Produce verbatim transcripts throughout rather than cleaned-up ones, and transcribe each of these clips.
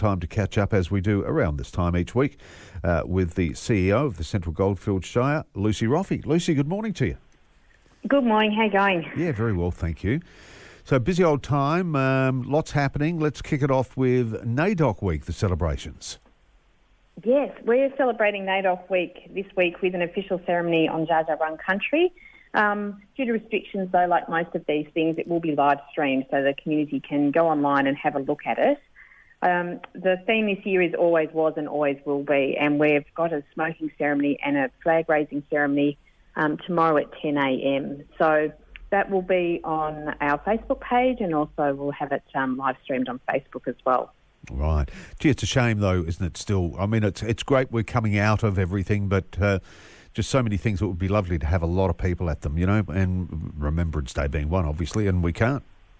time to catch up, as we do around this time each week, uh, with the C E O of the Central Goldfields Shire, Lucy Roffey. Lucy, good morning to you. Good morning. How you going? Yeah, very well, thank you. So, busy old time, um, lots happening. Let's kick it off with NAIDOC Week, the celebrations. Yes, we're celebrating NAIDOC Week this week with an official ceremony on Dja Dja Wurrung country. Um, due to restrictions, though, like most of these things, it will be live streamed so the community can go online and have a look at it. Um, the theme this year is Always Was and Always Will Be, and we've got a smoking ceremony and a flag-raising ceremony um, tomorrow at ten a.m. So that will be on our Facebook page, and also we'll have it um, live streamed on Facebook as well. Right. Gee, it's a shame, though, isn't it, still? I mean, it's it's great we're coming out of everything, but uh, just so many things. It would be lovely to have a lot of people at them, you know, and Remembrance Day being one, obviously, and we can't.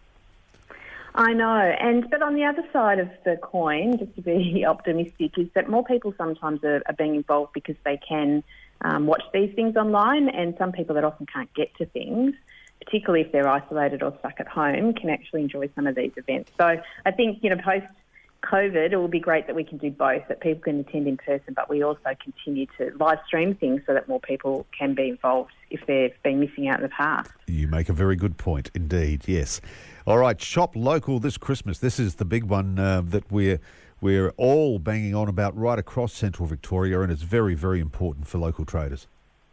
I know, and but on the other side of the coin, just to be optimistic, is that more people sometimes are, are being involved because they can um, watch these things online, and some people that often can't get to things, particularly if they're isolated or stuck at home, can actually enjoy some of these events. So I think, you know, post COVID, it will be great that we can do both, that people can attend in person, but we also continue to live stream things so that more people can be involved if they've been missing out in the past. You make a very good point indeed, yes. All right, shop local this Christmas. This is the big one uh, that we're we're all banging on about right across Central Victoria, and it's very, very important for local traders.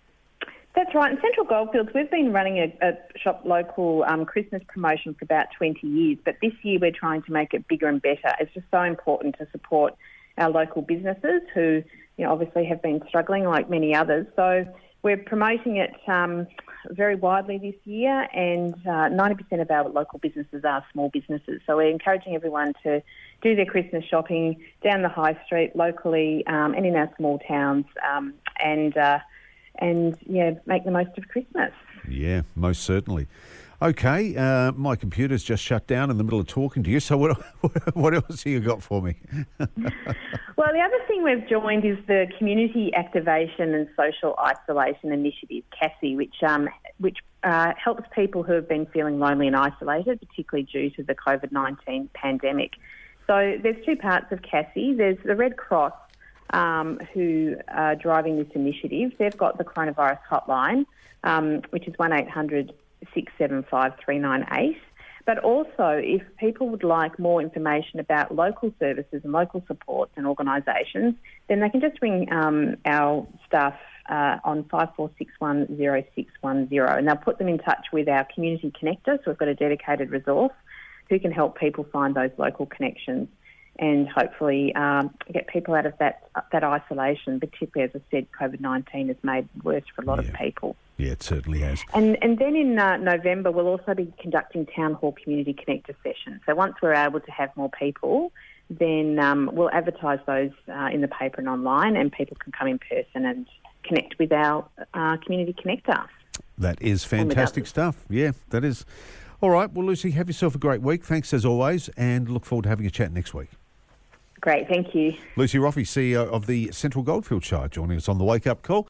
That's right. In Central Goldfields, we've been running a, a shop local um, Christmas promotion for about twenty years, but this year we're trying to make it bigger and better. It's just so important to support our local businesses who, you know, obviously have been struggling like many others. So we're promoting it um, very widely this year, and uh, ninety percent of our local businesses are small businesses. So we're encouraging everyone to do their Christmas shopping down the high street, locally, um, and in our small towns, um, and... Uh, and, yeah, make the most of Christmas. Yeah, most certainly. Okay, uh, my computer's just shut down in the middle of talking to you, so what what else have you got for me? Well, the other thing we've joined is the Community Activation and Social Isolation Initiative, CASI, which um, which uh, helps people who have been feeling lonely and isolated, particularly due to the COVID nineteen pandemic. So there's two parts of CASI. There's the Red Cross, Um, who are driving this initiative. They've got the coronavirus hotline, um, which is one eight hundred six seven five three nine eight. But also, if people would like more information about local services and local supports and organisations, then they can just ring um, our staff uh, on five four six one zero six one zero, and they'll put them in touch with our community connector. So we've got a dedicated resource who can help people find those local connections and hopefully um, get people out of that that isolation, particularly, as I said, COVID nineteen has made it worse for a lot yeah. of people. Yeah, it certainly has. And and then in uh, November, we'll also be conducting Town Hall Community Connector sessions. So once we're able to have more people, then um, we'll advertise those uh, in the paper and online, and people can come in person and connect with our uh, Community Connector. That is fantastic stuff. Yeah, that is. All right, well, Lucy, have yourself a great week. Thanks as always, and look forward to having a chat next week. Great, thank you. Lucy Roffey, C E O of the Central Goldfields Shire, joining us on the Wake Up Call.